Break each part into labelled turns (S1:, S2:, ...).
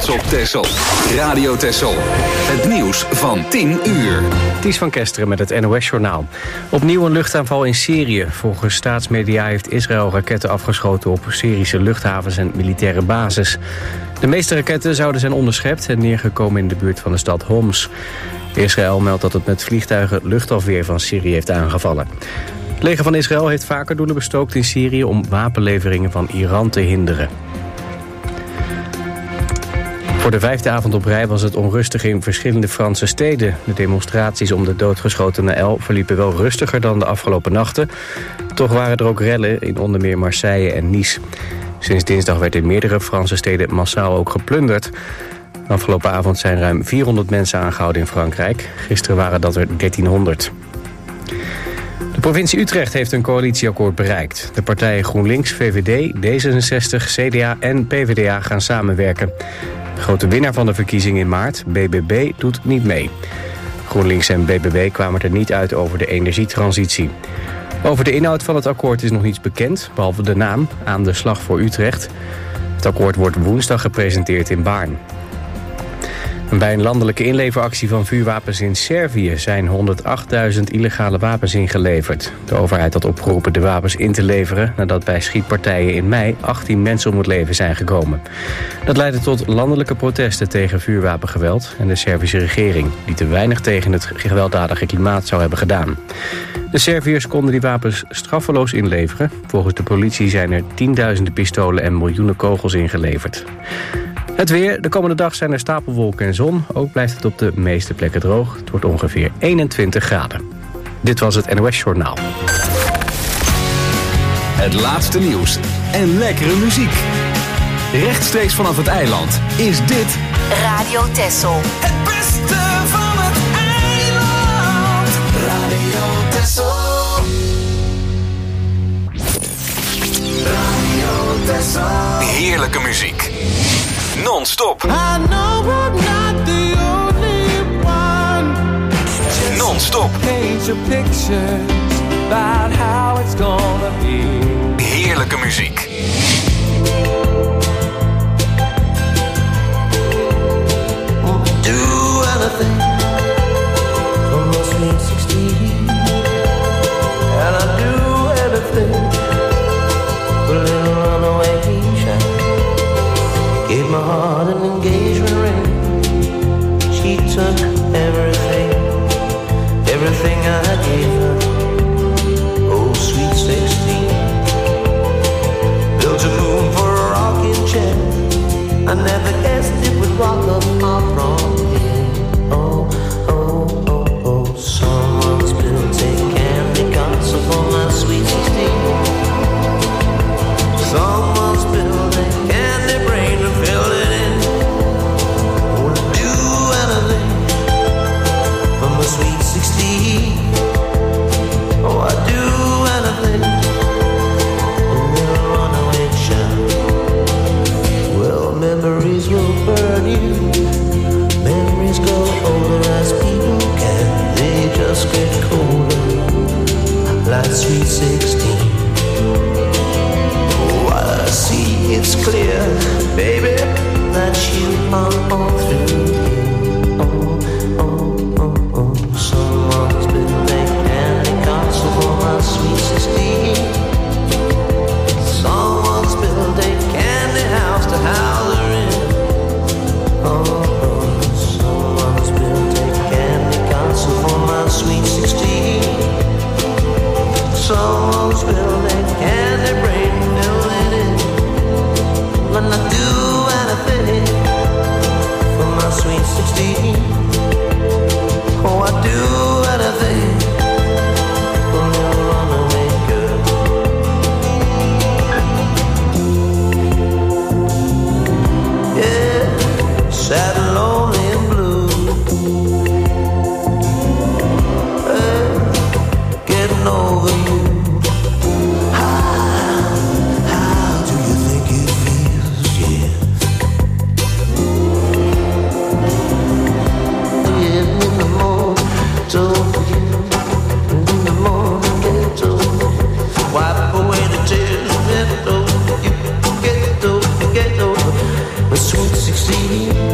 S1: trots op Texel. Radio Texel. Het nieuws van 10 uur.
S2: Ties van Kesteren met het NOS-journaal. Opnieuw een luchtaanval in Syrië. Volgens staatsmedia heeft Israël raketten afgeschoten op Syrische luchthavens en militaire bases. De meeste raketten zouden zijn onderschept en neergekomen in de buurt van de stad Homs. Israël meldt dat het met vliegtuigen luchtafweer van Syrië heeft aangevallen. Het leger van Israël heeft vaker doelen bestookt in Syrië om wapenleveringen van Iran te hinderen. Voor de 5e avond op rij was het onrustig in verschillende Franse steden. De demonstraties om de doodgeschoten Naël verliepen wel rustiger dan de afgelopen nachten. Toch waren er ook rellen in onder meer Marseille en Nice. Sinds dinsdag werd in meerdere Franse steden massaal ook geplunderd. Afgelopen avond zijn ruim 400 mensen aangehouden in Frankrijk. Gisteren waren dat er 1300. De provincie Utrecht heeft een coalitieakkoord bereikt. De partijen GroenLinks, VVD, D66, CDA en PvdA gaan samenwerken. De grote winnaar van de verkiezing in maart, BBB, doet niet mee. GroenLinks en BBB kwamen er niet uit over de energietransitie. Over de inhoud van het akkoord is nog niets bekend, behalve de naam, Aan de Slag voor Utrecht. Het akkoord wordt woensdag gepresenteerd in Baarn. Bij een landelijke inleveractie van vuurwapens in Servië zijn 108.000 illegale wapens ingeleverd. De overheid had opgeroepen de wapens in te leveren nadat bij schietpartijen in mei 18 mensen om het leven zijn gekomen. Dat leidde tot landelijke protesten tegen vuurwapengeweld en de Servische regering, die te weinig tegen het gewelddadige klimaat zou hebben gedaan. De Serviërs konden die wapens straffeloos inleveren. Volgens de politie zijn er tienduizenden pistolen en miljoenen kogels ingeleverd. Het weer. De komende dag zijn er stapelwolken en zon. Ook blijft het op de meeste plekken droog. Het wordt ongeveer 21 graden. Dit was het NOS Journaal.
S1: Het laatste nieuws en lekkere muziek. Rechtstreeks vanaf het eiland is dit
S3: Radio Texel.
S4: Het beste van het eiland. Radio Texel. Radio Texel.
S1: heerlijke muziek. Non-stop.
S4: I know I'm not the only one.
S1: Non-stop.
S4: Paint your pictures about how it's gonna be.
S1: Heerlijke muziek.
S4: Do anything for my sweet 16. And I do anything for a little runaway child. Gave my heart an engagement ring. She took everything, everything I gave her. Oh, sweet 16. Built a room for a rocking chair. I never guessed it would rock up my prom. Oh, oh, oh, oh. Someone's built a candy castle for my sweet 16. Someone's built a candy brain to fill it in. Wanna do anything for my sweet 16. Oh, I do anything. A little runaway child. Well, memories will burn you. Memories go older as people can. They just get colder, like sweet 16. Oh, I see it's clear, baby, that you are all through here. Oh, oh, oh, oh. Someone's been making candy castle for my sweet 16. Someone's built a candy house to house her in. Oh, oh, someone's built a candy castle for my sweet 16. Someone's built a candy brain, fill it in. When I do anything for my sweet 16. Oh, I do anything for a little runaway girl. Yeah, sad and lonely and blue. Hey, getting over you. How do you think it feels? Yeah. Yeah, in the morning, told you. In the morning, get told. Wipe away the tears, get over you. Get over, my sweet 16.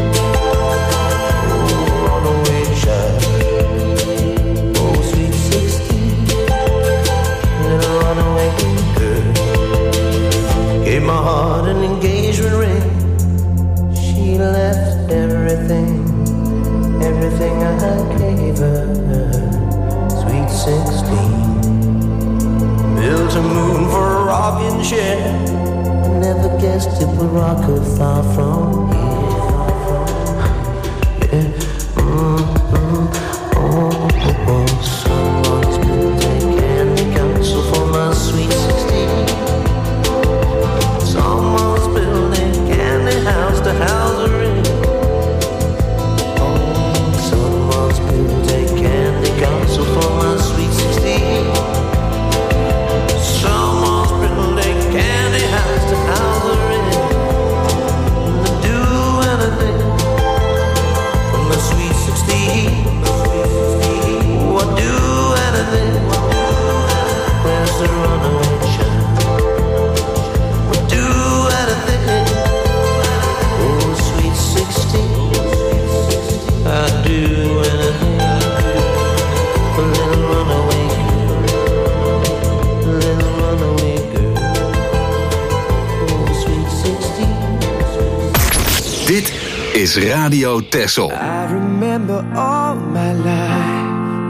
S1: is Radio Texel.
S3: I remember all my life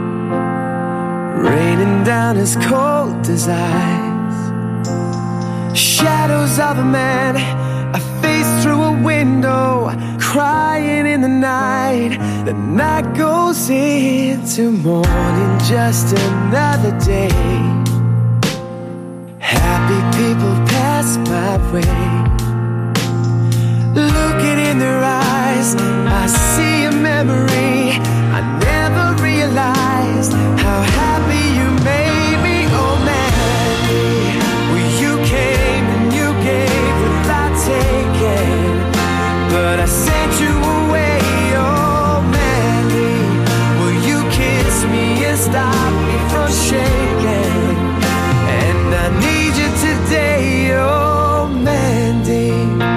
S3: raining down as cold as ice. Shadows of a man, a face through a window, crying in the night. The night goes into morning, just another day. Happy people pass my way. Looking in their eyes, I see a memory. I never realized how happy you made me. Oh Mandy, well you came and you gave without taking, but I sent you away. Oh Mandy, will you kiss me and stop me from shaking? And I need you today, oh Mandy.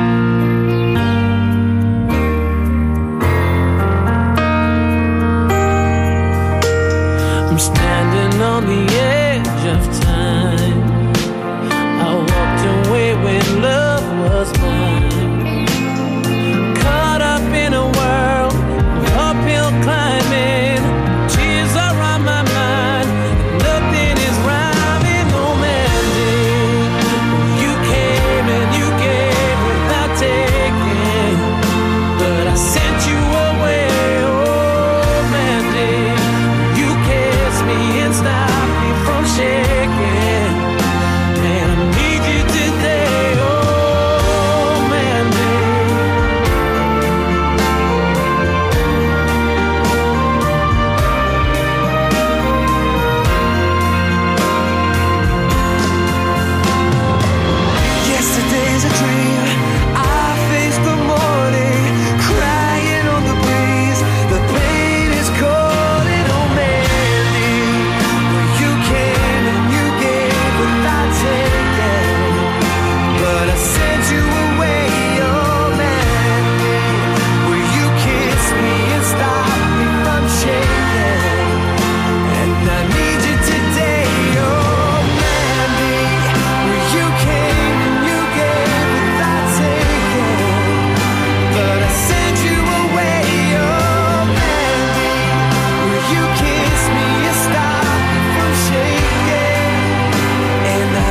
S3: I'm standing on the edge of time. I walked away when love was mine. Caught up in a world of uphill climbing. Tears are on my mind. Nothing is rhyming. Oh Mandy, you came and you gave without taking, but I sent you away. Oh Mandy, you kissed me and stopped me from shaking. Man, I need you today. Oh Mandy. Yesterday's a dream. I faced the morning, crying on the breeze. The pain is calling. Oh Mandy, well you came and you gave without taking, but I sent you away. Oh Mandy, will you kiss me and stop me from shaking? And I need you today. Oh Mandy, well you came and you gave without taking, but I sent you away. Oh Mandy, will you kiss me and stop me from shaking? And I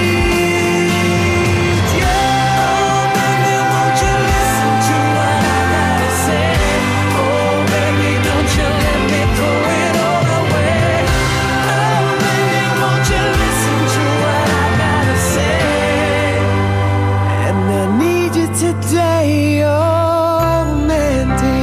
S3: need you. Oh baby, won't you listen to what I gotta say? Oh baby, don't you let me throw it all away. Oh baby, won't you listen to what I gotta say? And I need you today, oh Mandy.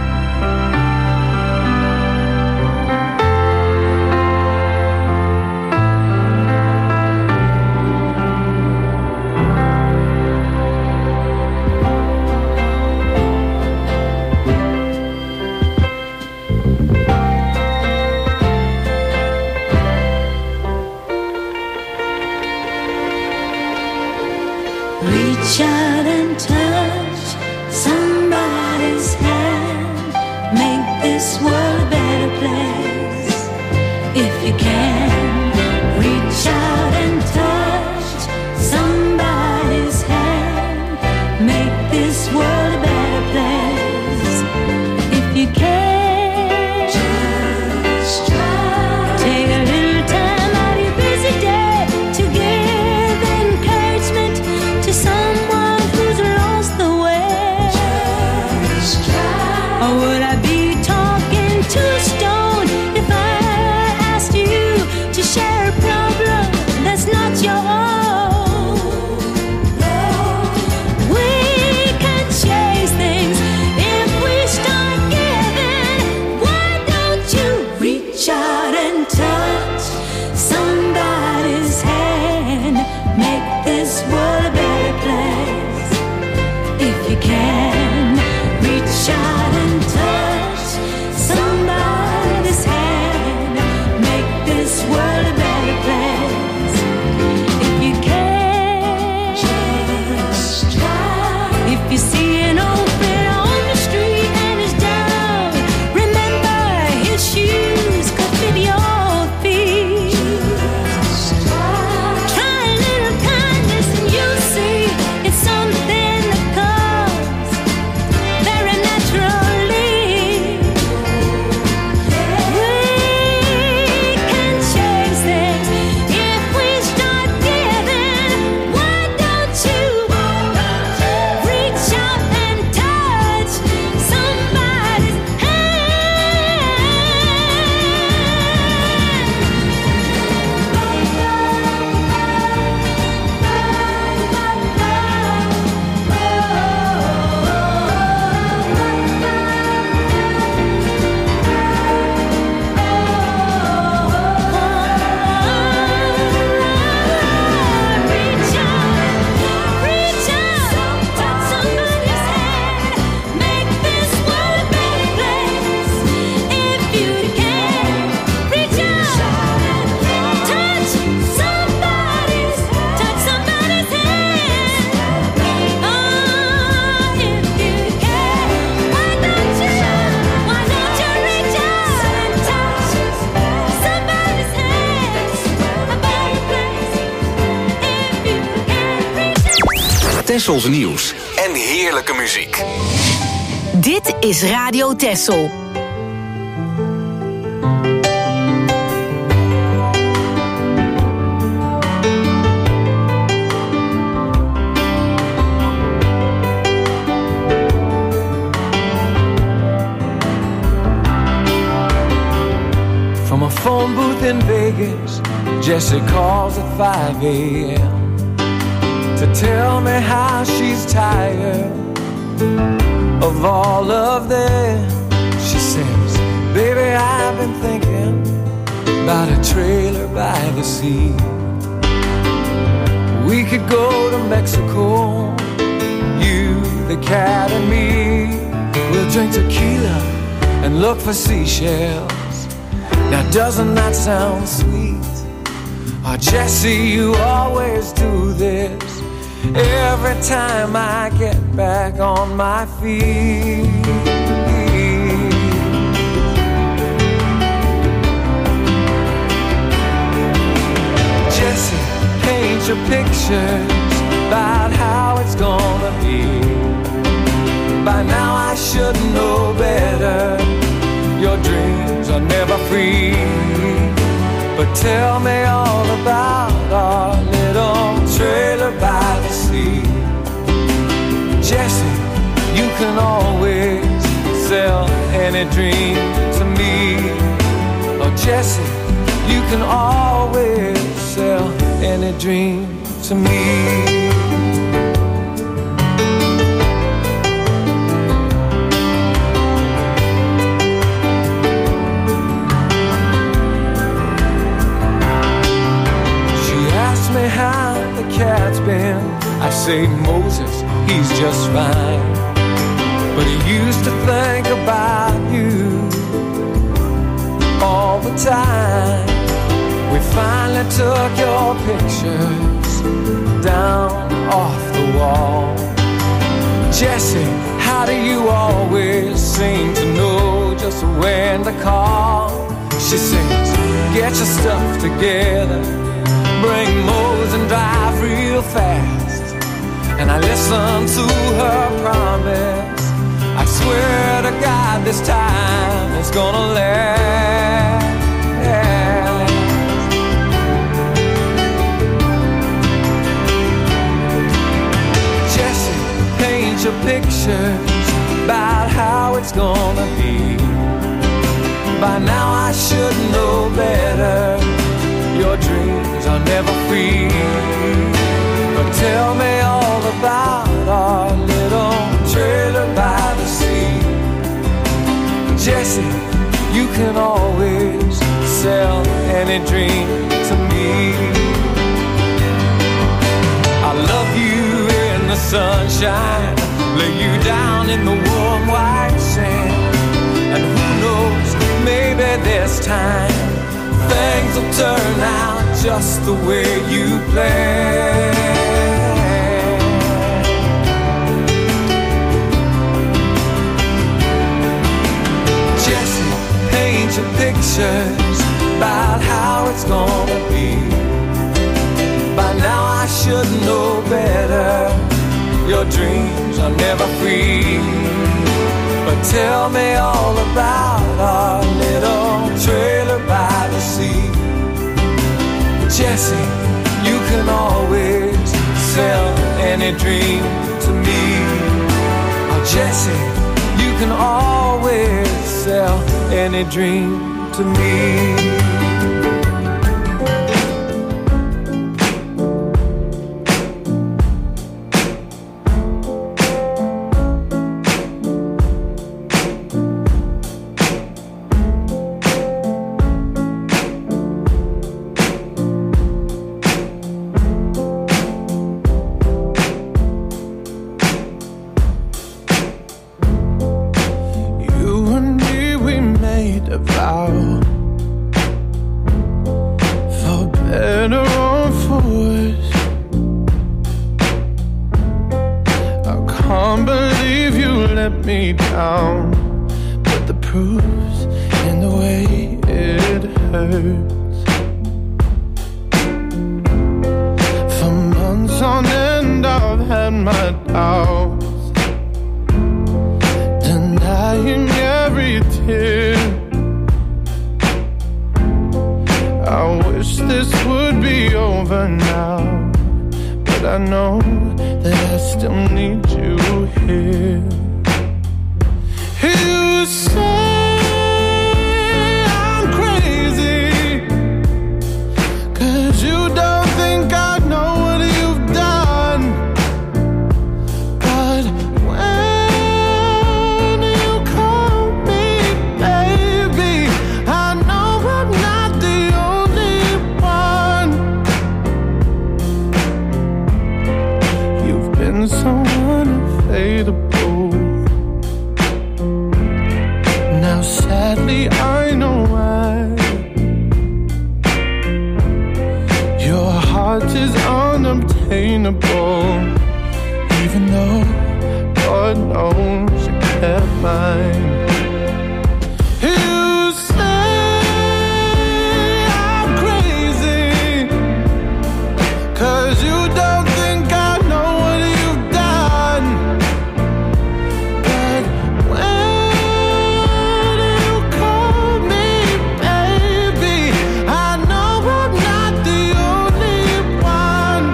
S5: Reach out and touch somebody's hand. Make this world a better place. If you can, reach out and touch somebody's hand. Make this world a better place. If you can, just try. Take a little time out of your busy day to give encouragement to someone who's lost the way. Just try. Or would I be talking to a stone if I asked you to share a problem that's not your own? We can change things if we start giving. Why don't you reach out and touch somebody's hand? Make this world a better place. If you can, reach out and touch
S1: Tessels nieuws en heerlijke muziek.
S6: Dit is Radio Tessel.
S3: From a phone booth in Vegas, Jessie calls at 5 a.m. to tell me how she's tired of all of them. She says, baby, I've been thinking about a trailer by the sea. We could go to Mexico, you, the cat and me. We'll drink tequila and look for seashells. Now doesn't that sound sweet? Oh, Jessie, you always do this every time I get back on my feet. Jessie, paint your pictures about how it's gonna be. By now I should know better. Your dreams are never free. But tell me all about our little trailer by the sea. Jessie, you can always sell any dream to me. Oh, Jessie, you can always sell any dream to me. Me how the cat's been. I say Moses, he's just fine, but he used to think about you all the time. We finally took your pictures down off the wall. Jessie, how do you always seem to know just when to call? She says, get your stuff together, bring Mose and drive real fast. And I listen to her promise. I swear to God this time it's gonna last. Jessie, paint your pictures about how it's gonna be. By now I should know better. Your dreams are never free. But tell me all about our little trailer by the sea. Jessie, you can always sell any dream to me. I love you in the sunshine, lay you down in the warm white sand. And who knows, maybe this time things will turn out just the way you planned. Jessie, paint your pictures about how it's gonna be. By now I should know better. Your dreams are never free. But tell me all about our little trailer by the sea. Jessie, you can always sell any dream to me. Oh, Jessie, you can always sell any dream to me.
S7: on and I've had my doubts, denying every tear. I wish this would be over now, but I know that I still need you here. You say I'm crazy, 'cause you don't think I know what you've done. But when you call me baby, I know I'm not the only one. You've been so unfadable. Now sadly I know why. Your heart is unobtainable, even though God knows you kept mine. You say I'm crazy, 'cause you don't think I know what you've done. But when you call me baby, I know I'm not the only one.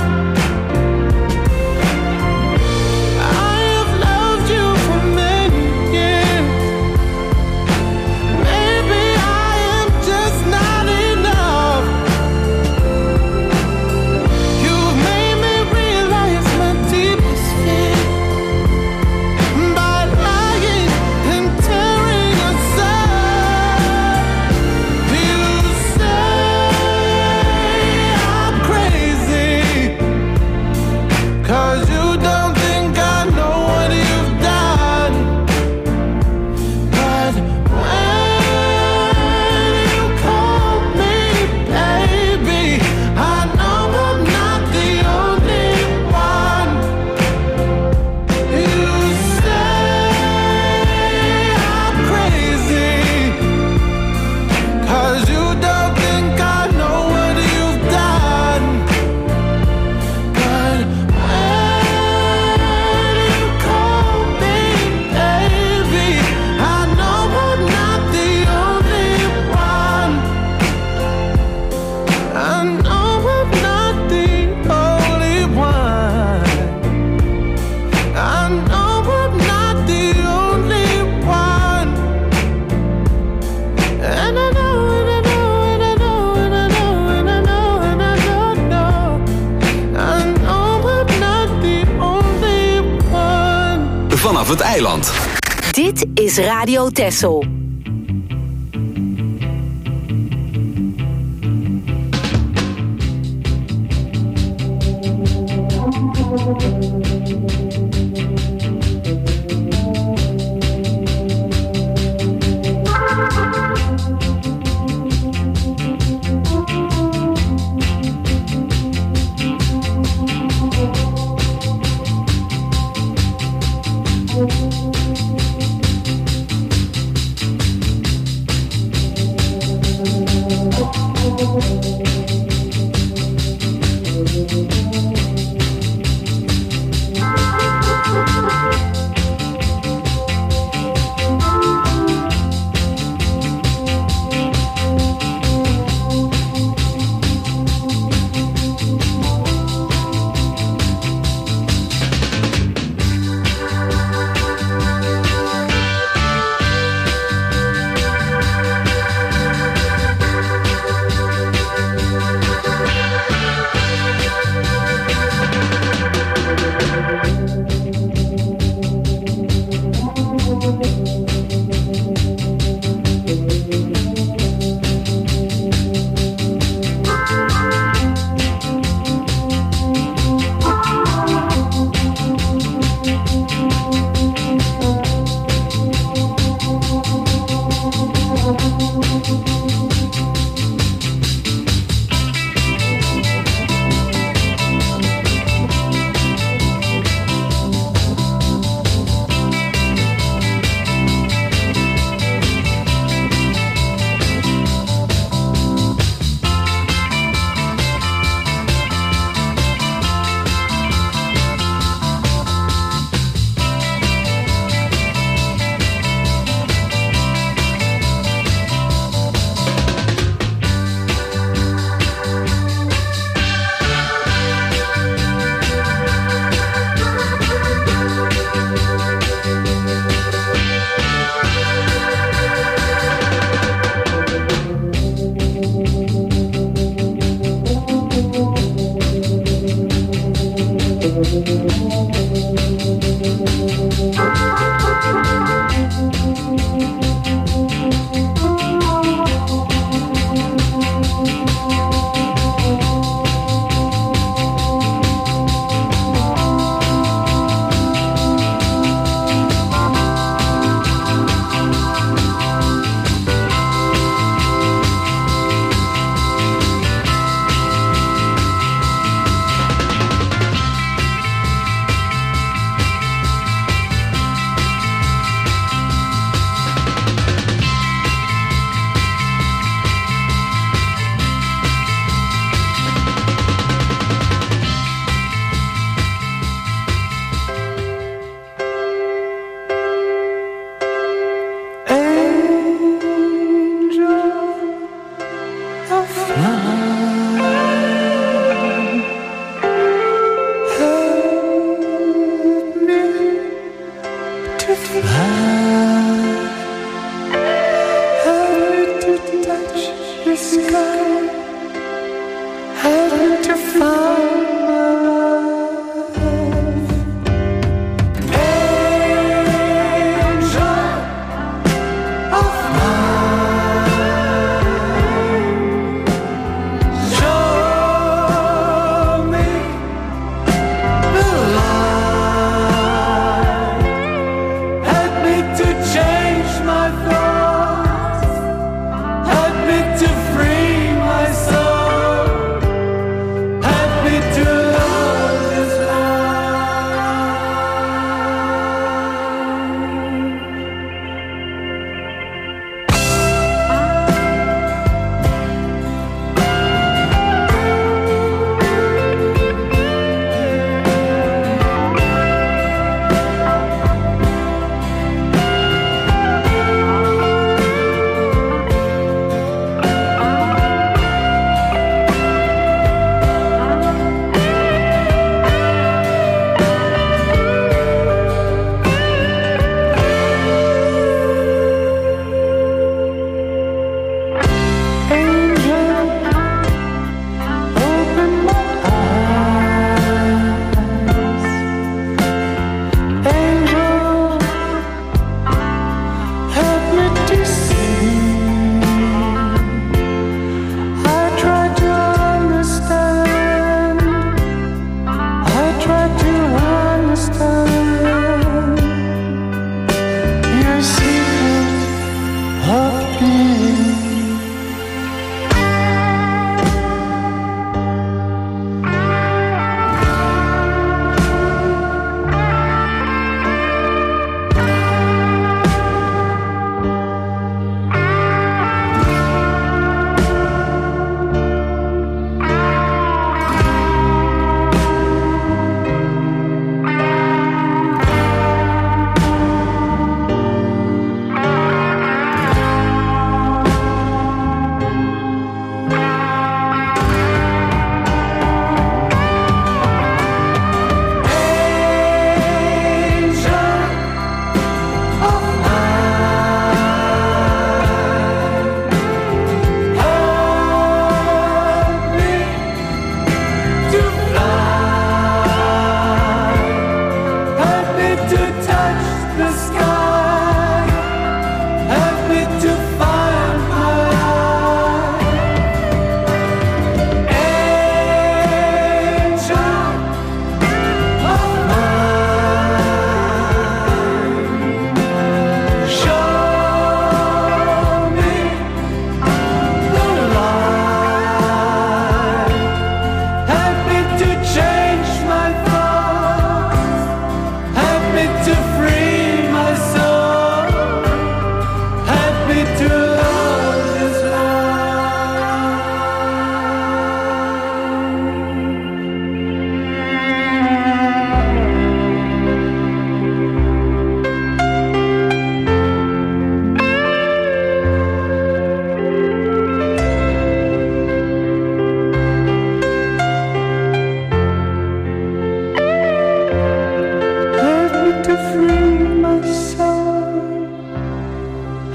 S7: I have loved you for many years. Maybe I am just not enough. You've made me realize my deepest fear by lying and tearing us up. You say I'm crazy, 'cause you don't think I know what you've done. But when you call me baby, I know I'm not the only one. You say I'm crazy, 'cause you don't think I know what you've done. But when you call me baby, I know I'm not the only one. I know I'm not the only one. I know I'm not the only one. And I know, and I know, and I know, and I know, and I know, and I know. I know I'm not the only one.
S1: Vanaf het eiland.
S6: Dit is Radio Texel.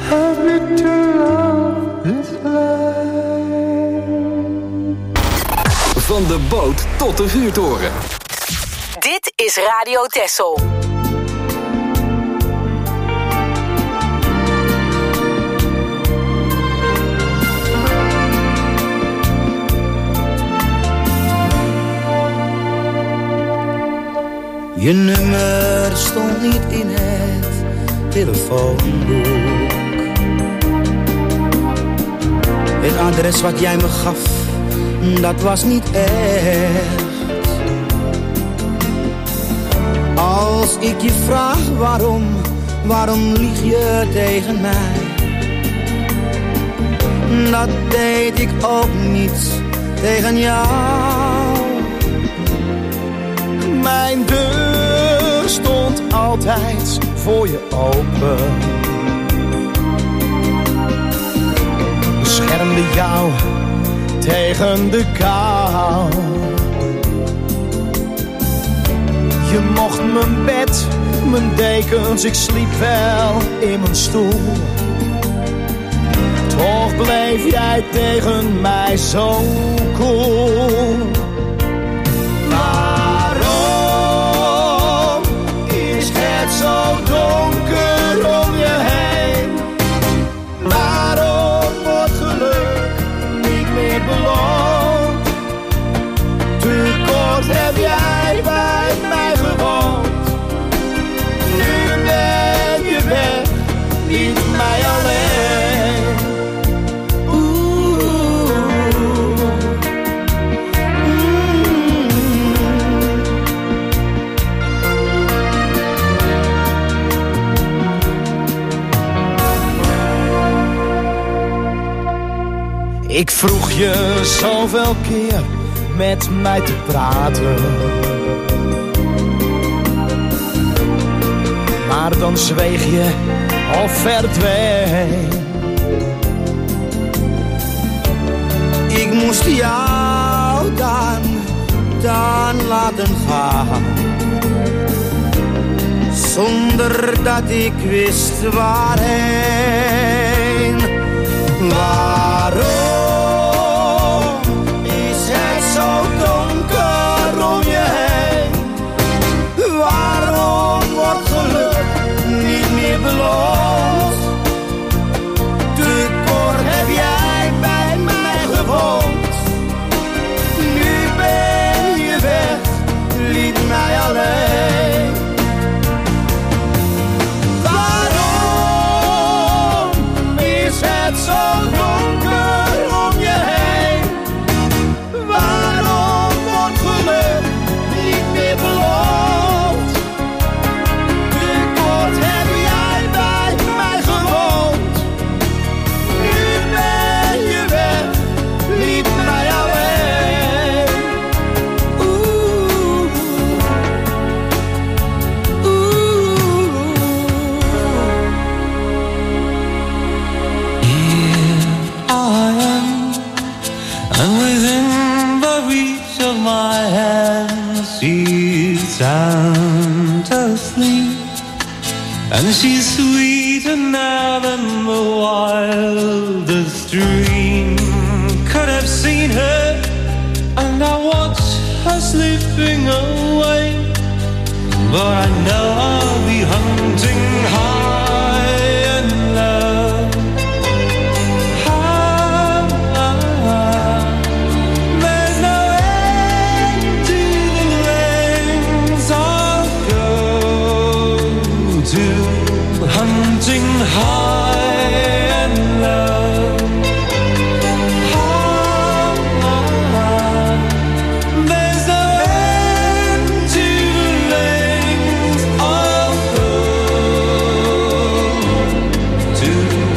S7: happy to love this life.
S1: Van de boot tot de vuurtoren.
S6: Dit is Radio Texel.
S8: Je nummer stond niet in het telefoonboek. Het adres wat jij me gaf, dat was niet echt. Als ik je vraag waarom lieg je tegen mij? Dat deed ik ook niet tegen jou.
S9: Mijn deur stond altijd voor je open. Beschermde jou tegen de kou. Je mocht mijn bed, mijn dekens, ik sliep wel in mijn stoel. Toch bleef jij tegen mij zo cool. Waarom is het zo donker om je heen? Waarom wordt geluk niet meer beloond? Te kort heb jij bij mij gewoond. Nu ben je weg, liet mij alleen. Ik vroeg je zoveel keer met mij te praten, maar dan zweeg je of verdween.
S8: Ik moest jou dan laten gaan, zonder dat ik wist waarheen. Waarom is het zo donker om je heen? Waarom wordt geluk niet meer beloond? Te kort heb jij bij mij gewoond. Nu ben je weg, liet mij alleen. Waarom is het zo donker om je heen? Waarom wordt geluk niet meer beloond? Te kort heb jij bij mij gewoond. Nu ben je weg, liet mij alleen. Oeh,
S3: Here I am, and within the reach of my hand, she's sound asleep, and she's sweeter now than the wildest dream could have seen her. And I watch her slipping away, but I know I'll be hunting high and low. There's no end to the lengths I'll go to, hunting high and low. There's no end to the lengths I'll go to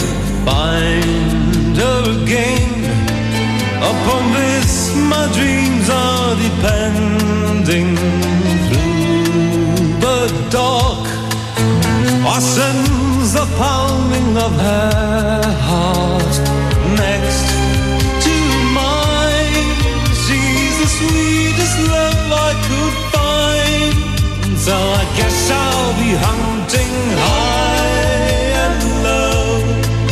S3: find her again. Upon this my dreams are depending. Through the dark I sense the pounding of her heart next to mine. She's the sweetest love I could find, so I guess I'll be hunting high and low.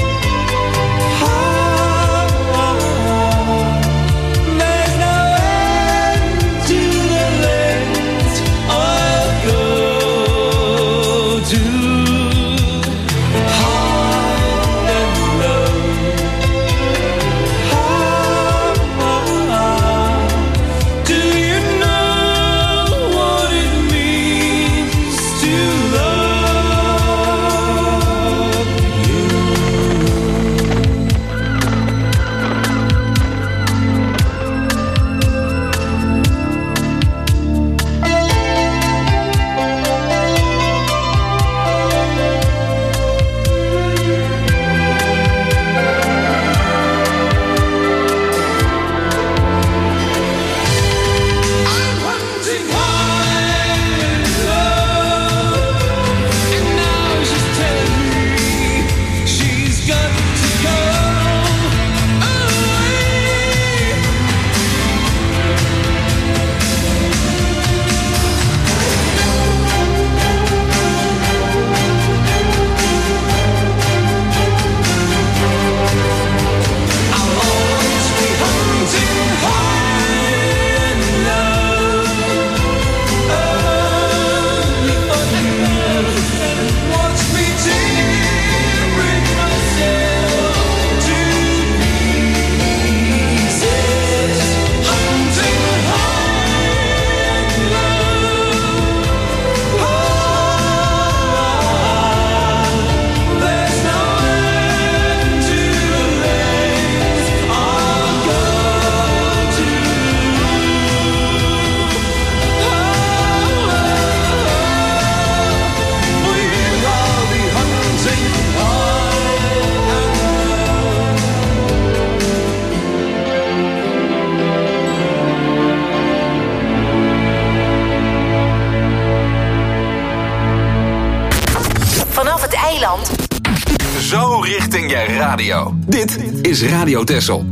S1: zo richting je radio. Dit is Radio Texel.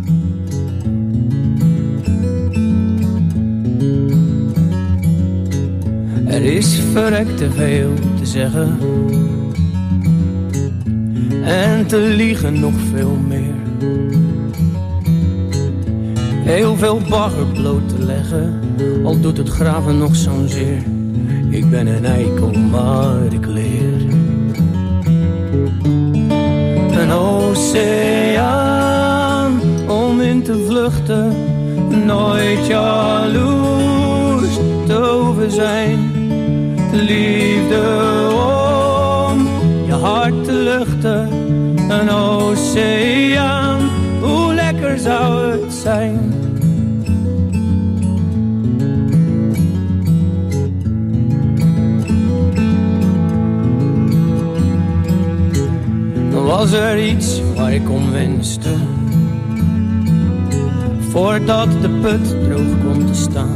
S10: Er is verrekt te veel te zeggen en te liegen nog veel meer. Heel veel bagger bloot te leggen, al doet het graven nog zo'n zeer. Ik ben een eikel, maar ik leer. Een oceaan om in te vluchten, nooit jaloers te over zijn. Liefde om je hart te luchten, een oceaan, hoe lekker zou het zijn. Dan was er iets waar ik om wenste, voordat de put droog komt te staan.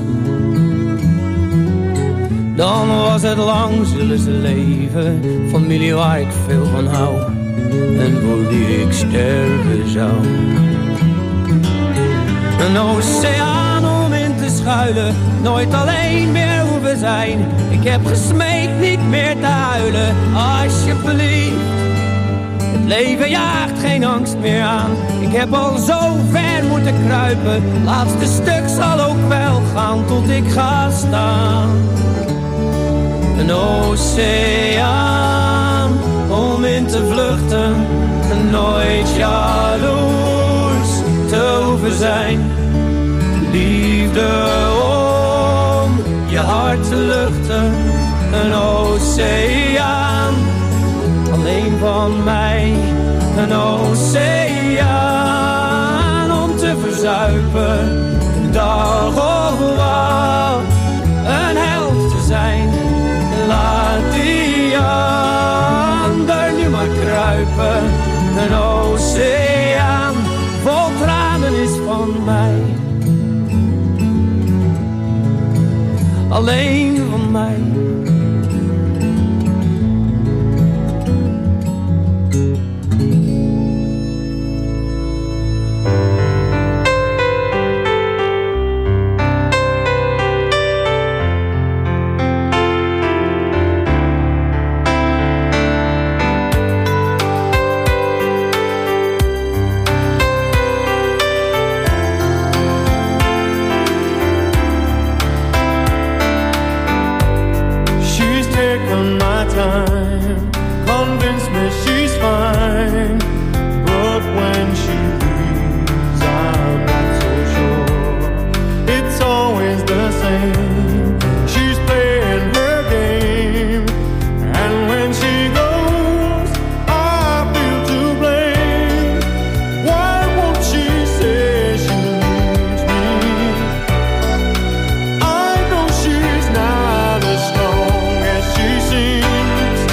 S10: Dan was het lang, zullen ze leven, familie waar ik veel van hou en voor die ik sterven zou. Een oceaan om in te schuilen, nooit alleen meer hoeven zijn. Ik heb gesmeekt niet meer te huilen, alsjeblieft. Het leven jaagt geen angst meer aan, ik heb al zo ver moeten kruipen. Laatste stuk zal ook wel gaan tot ik ga staan. Een oceaan om in te vluchten, nooit jaloers te hoeven zijn. Liefde om je hart te luchten, een oceaan alleen van mij. Een oceaan om te verzuipen, dag of wat, een held te zijn. Laat die ander nu maar kruipen. Een oceaan vol tranen is van mij. Alleen van mij.
S7: Seems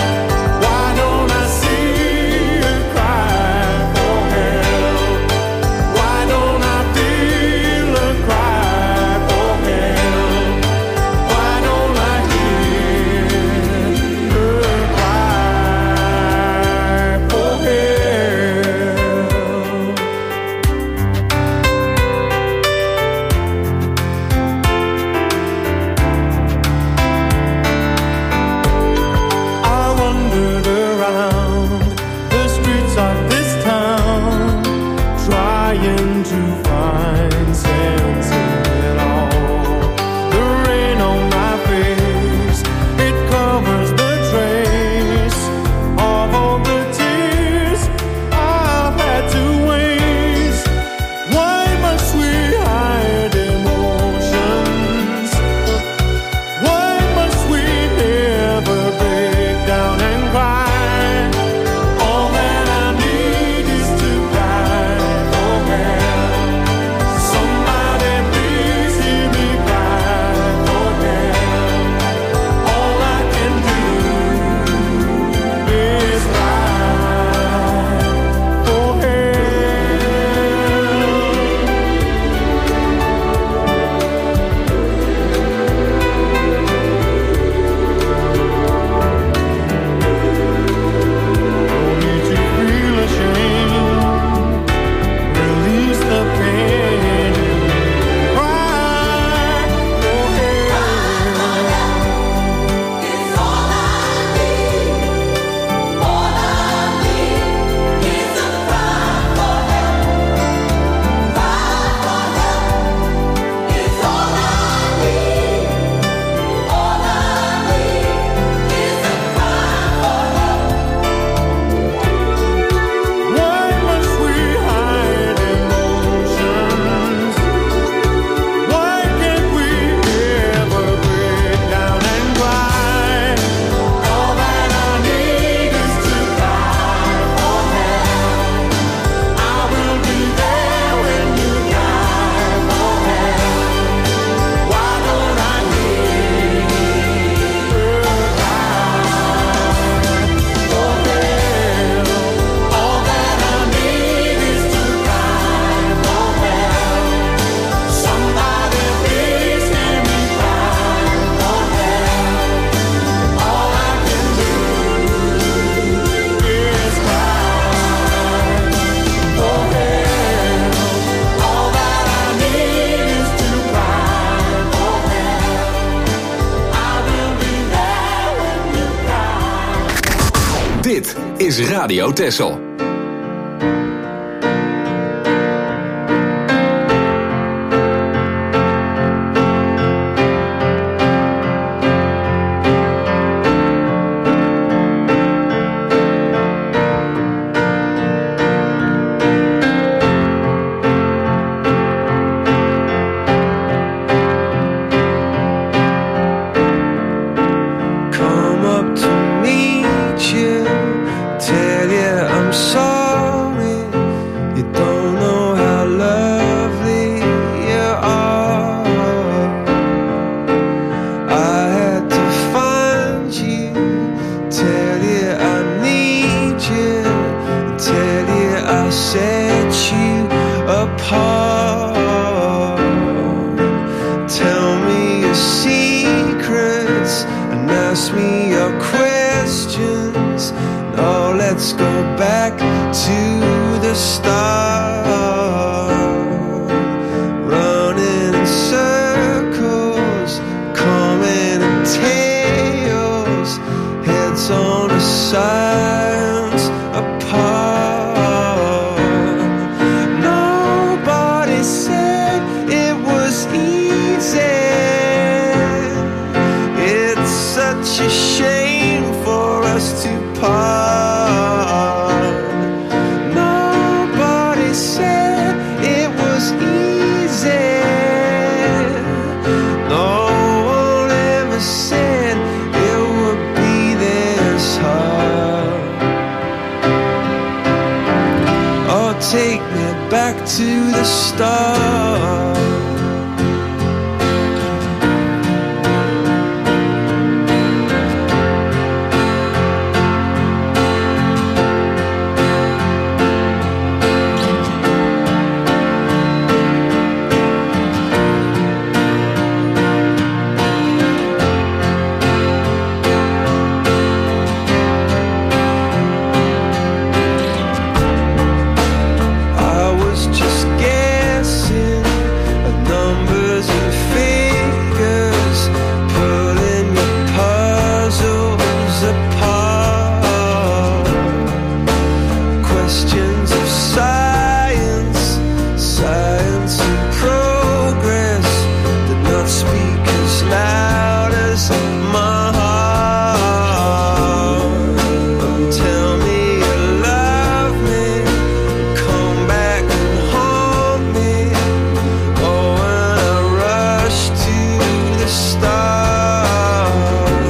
S1: Radio Texel.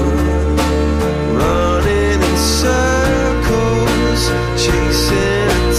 S3: Chasing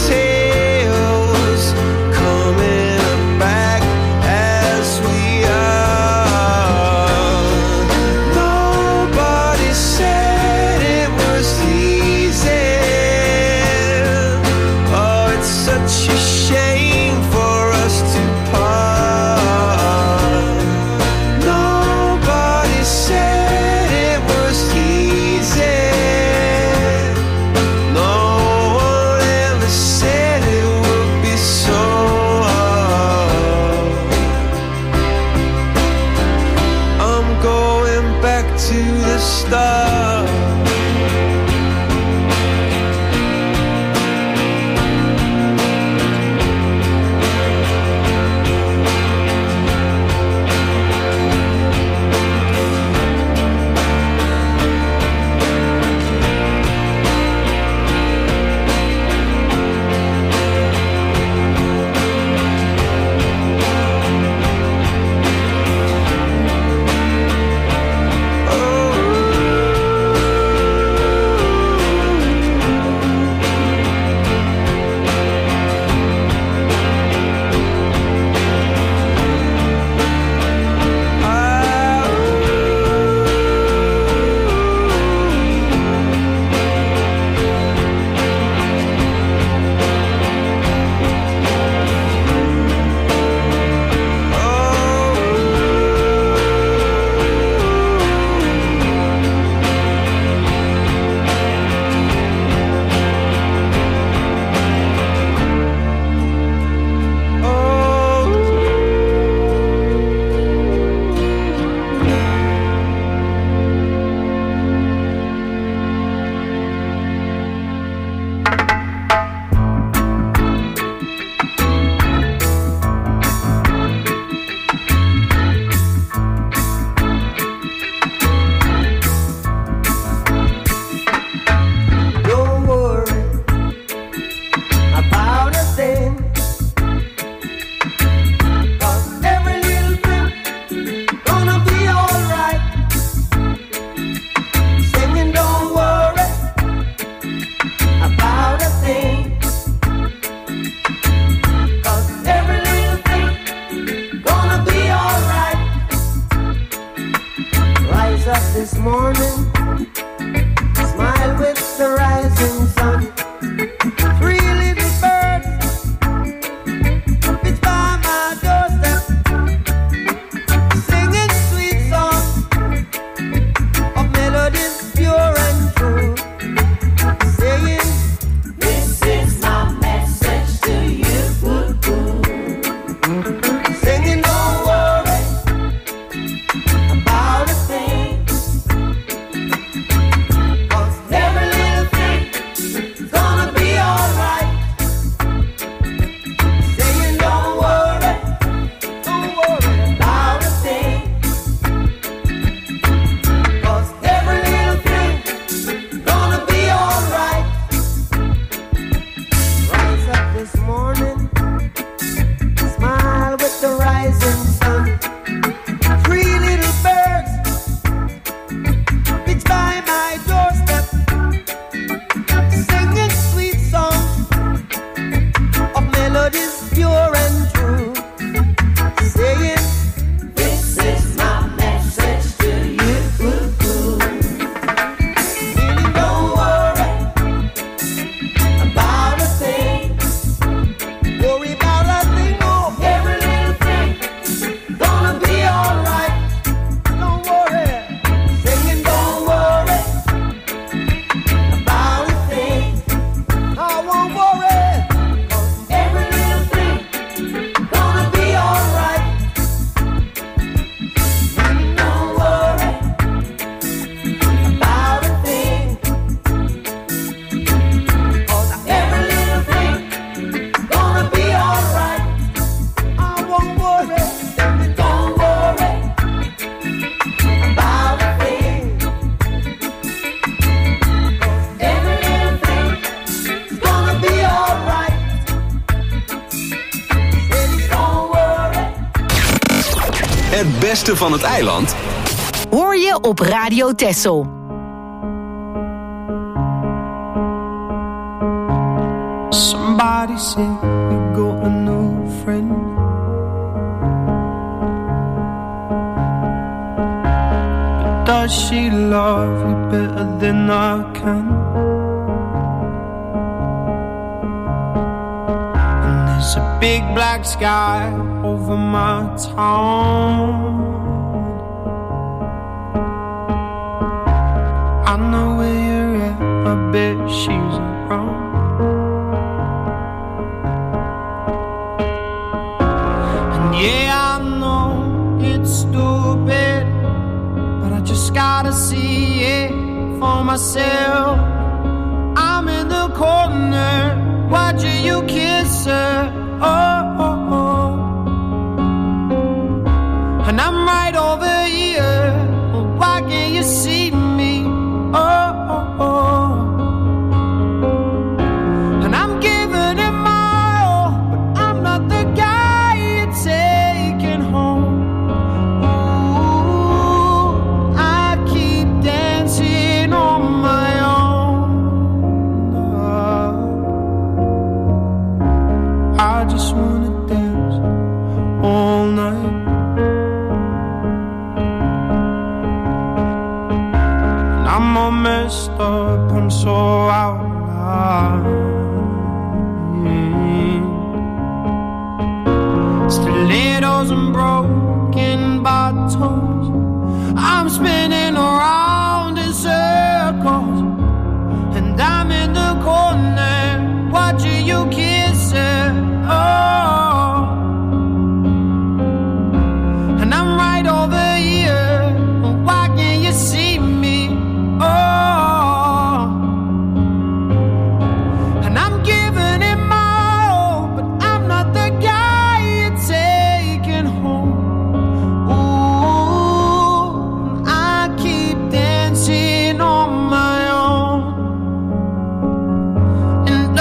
S1: Het beste van het eiland
S6: hoor je op Radio Texel.
S9: Somebody said you got a new friend. But does she love you better than I can? And there's a big black sky over my town. I know where you're at, I bet she's around. Yeah, I know it's stupid, but I just gotta see it for myself. I'm in the corner, watching you kiss her. Oh, oh, oh. And I'm right over here, why can't you see me? Oh, oh, oh. And I'm giving it my all, but I'm not the guy taken home. Ooh, I keep dancing on my own. I just wanna dance all night. And I'm all messed up and so out of line. Stilettos and broken bottles, I'm spinning around in circles, and I'm in the corner watching you kiss her. Oh, and I'm right over here, why can't you see me? Oh, and I'm giving it my all, but I'm not the guy taken home. Ooh, I keep dancing on my own. And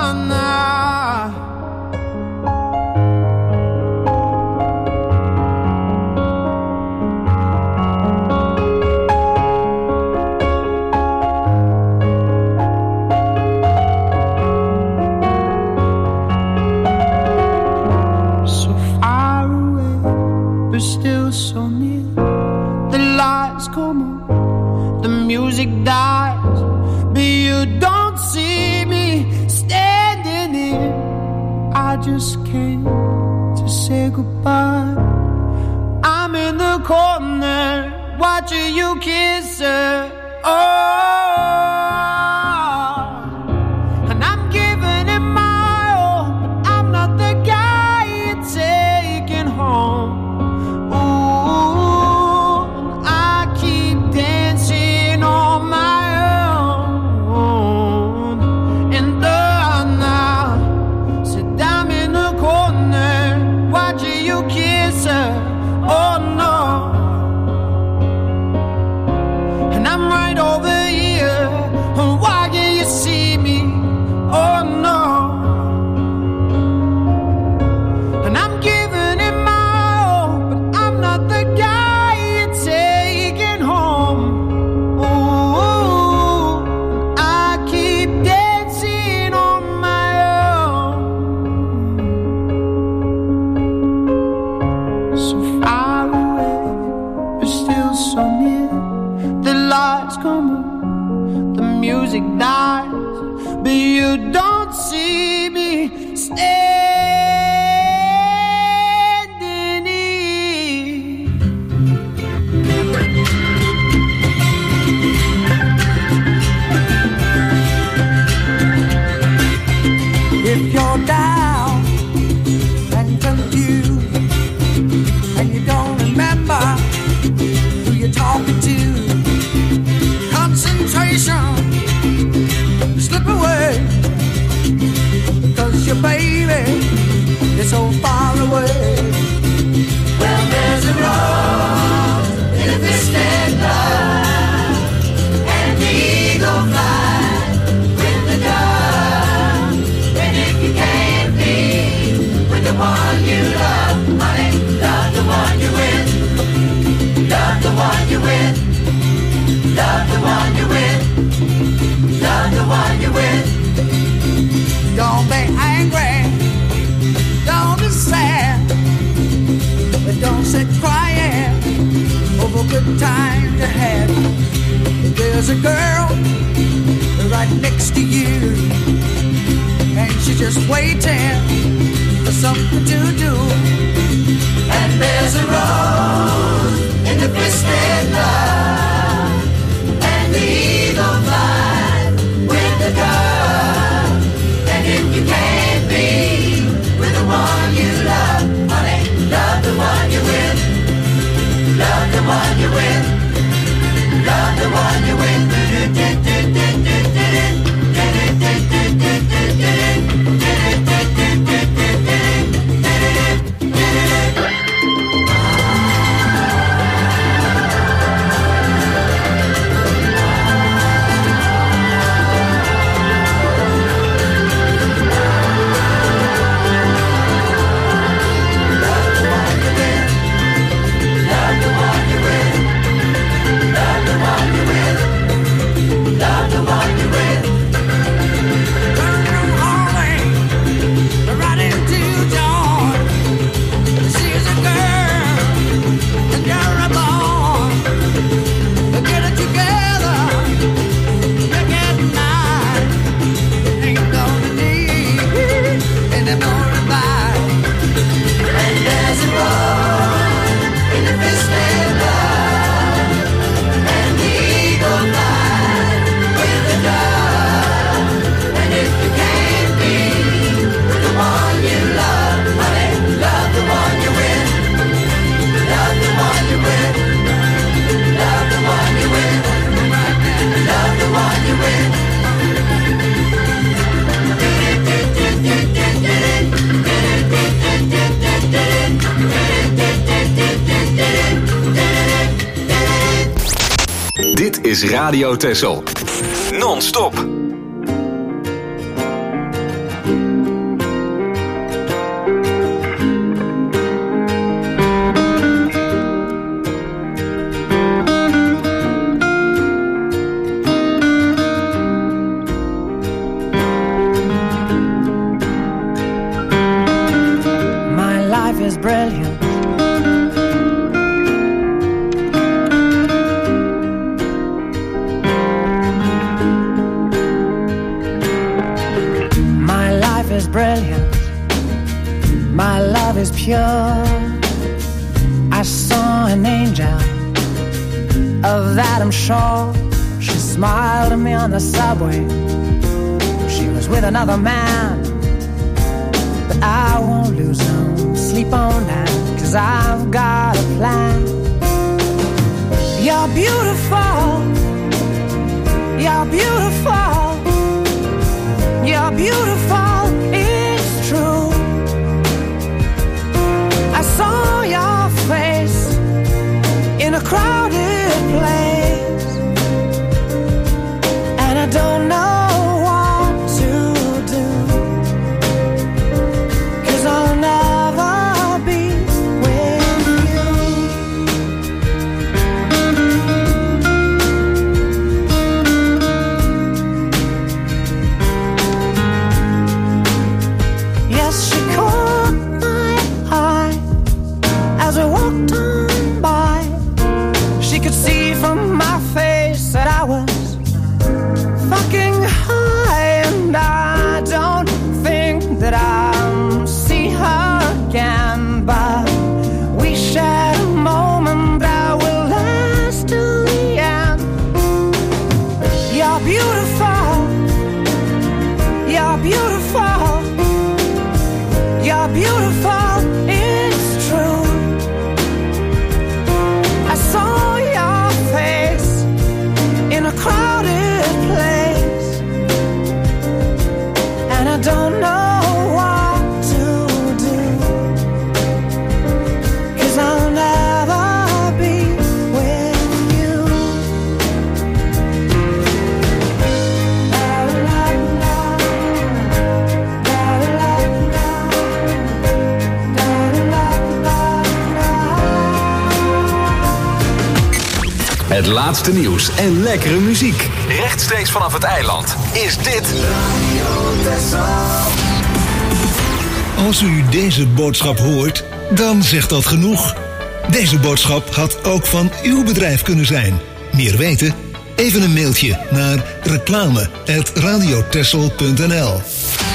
S9: so far away, but still so near. The lights come on, the music dies, but you don't see me standing here. I just came to say goodbye. I'm in the corner watching you kiss her. Oh, and I'm giving it my all, but I'm not the guy you're taking home. Ooh, I keep dancing on my own. And now, sit down in the corner watching you kiss her. Oh no. And I'm right over here, why can't you see me? Oh no. And I'm giving it my all, but I'm not the guy you're taking home. Ooh, I keep dancing on my own. So far away, but still so near. The lights come on, the music dies, but you don't see me standing here.
S8: If you're down and confused and you don't remember who you're talking to, concentration slip away, because your baby is so far away. Well, there's a road in a distant love, and the eagle flies with the dove. And if you can't be with the one you love, honey, love the one you're with.
S3: the one you're with. Love the one you're with.
S8: Don't be angry, don't be sad, but don't sit crying over good times you had. There's a girl right next to you, and she's just waiting for something to do.
S3: And there's a rose in the twisted love, and the eagle flies with the dove. And if you can't be with the one you love, honey, love the one you're with. Love the one you're with. Love the one you're with.
S1: Dit is Radio Texel. Non-stop.
S9: My life is brilliant. Brilliant, my love is pure. I saw an angel, of that I'm sure. She smiled at me on the subway. She was with another man, but I won't lose no sleep on that, 'cause I've got a plan. You're beautiful, you're beautiful, you're beautiful. It's true. I saw your face in a crowded place, and I don't know what to do, 'cause I'll never be with you. Yes, she caught my eye as I walked on by. She could see from my face that I was fucking high, and I don't think that I'll see her again, but we shared a moment that will last till the end. You're beautiful, you're beautiful, you're beautiful, it's true. I saw your face in a crowded place, and I don't know what to do, 'cause I'll never be with you. La, la, la, la, la, la.
S1: Het laatste nieuws en lekkere muziek. Rechtstreeks vanaf het eiland is dit
S11: Als u deze boodschap hoort, dan zegt dat genoeg. Deze boodschap had ook van uw bedrijf kunnen zijn. Meer weten? Even een mailtje naar reclame@radiotessel.nl.